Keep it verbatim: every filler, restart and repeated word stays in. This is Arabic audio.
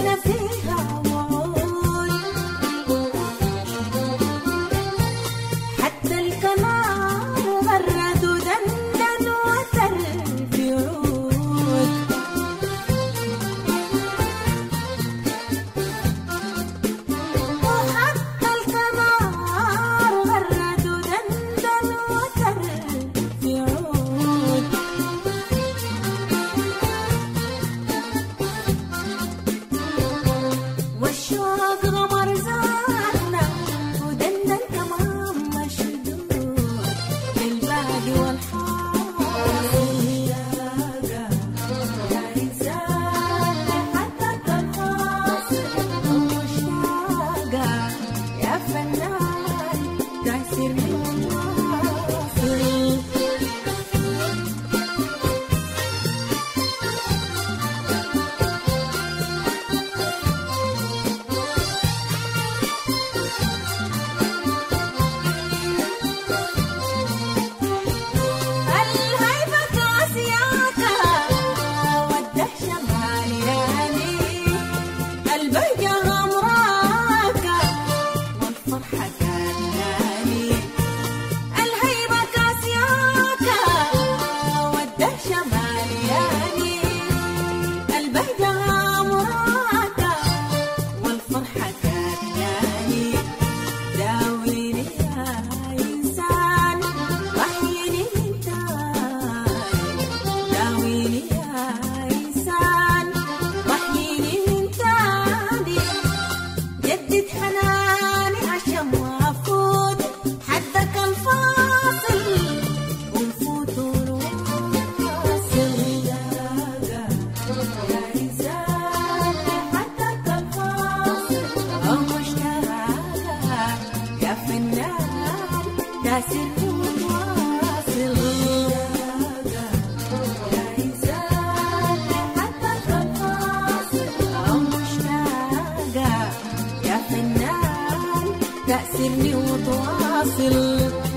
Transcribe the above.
أنا فيها وعود، حتى الكنار غرد ودندن وتر في عود، وحتى الكنار غرد ودندن وتر في عود، والشوق غمر زادنا ودندن كمان مشدود للبعد والحاصل يا إنسان حتى الفاصل ومشتاقة يا فنان تأثير من واصل. الهيبة كاسياكا والدهشة مالياني، البهجة غمراكا والفرحة كاناني. الهيبة كاسياكا والدهشة مالياني، البهجة غمراكا والفرحة كاناني. داويني يا إنسان وحيني من تاني، داويني يا إنسان وحيني من تاني. جدد حناني عشان وافوت حدك الفاصل ونفوت ونواصل. يا إنسان حدك الفاصل ومشتاقة يا فنان تأثير واصل. يا إنسان حدك الفاصل ومشتاقة يا فنان تأثيرني وتواصل.